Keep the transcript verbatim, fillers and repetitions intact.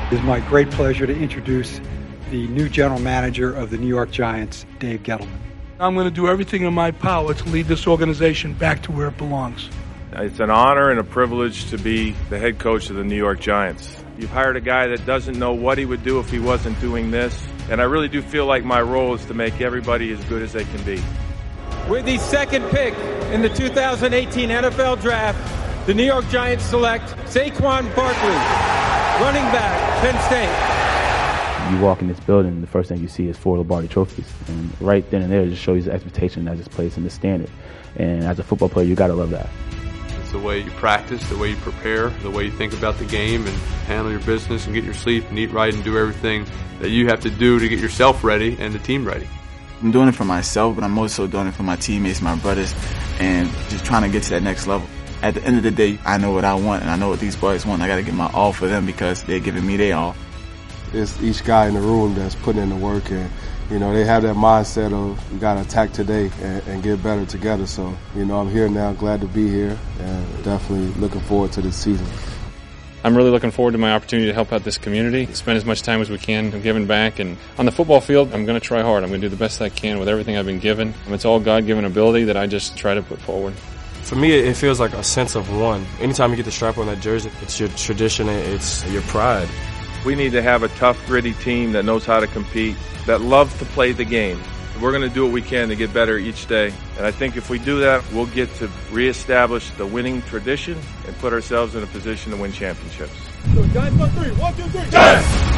It is my great pleasure to introduce the new general manager of the New York Giants, Dave Gettleman. I'm going to do everything in my power to lead this organization back to where it belongs. It's an honor and a privilege to be the head coach of the New York Giants. You've hired a guy that doesn't know what he would do if he wasn't doing this, and I really do feel like my role is to make everybody as good as they can be. With the second pick in the two thousand eighteen N F L Draft, the New York Giants select Saquon Barkley, running back, Penn State. You walk in this building, the first thing you see is four Lombardi trophies. And right then and there, it just shows you the expectation that just plays in the standard. And as a football player, you got to love that. It's the way you practice, the way you prepare, the way you think about the game and handle your business and get your sleep and eat right and do everything that you have to do to get yourself ready and the team ready. I'm doing it for myself, but I'm also doing it for my teammates, my brothers, and just trying to get to that next level. At the end of the day, I know what I want, and I know what these boys want. I got to get my all for them because they're giving me their all. It's each guy in the room that's putting in the work, and you know they have that mindset of we got to attack today and, and get better together. So you know I'm here now, glad to be here, and definitely looking forward to this season. I'm really looking forward to my opportunity to help out this community, spend as much time as we can giving back. And on the football field, I'm going to try hard. I'm going to do the best I can with everything I've been given. It's all God-given ability that I just try to put forward. For me, it feels like a sense of one. Anytime you get the stripe on that jersey, it's your tradition, it's your pride. We need to have a tough, gritty team that knows how to compete, that loves to play the game. We're going to do what we can to get better each day. And I think if we do that, we'll get to reestablish the winning tradition and put ourselves in a position to win championships. So Giants on three. One, two, three. Giants!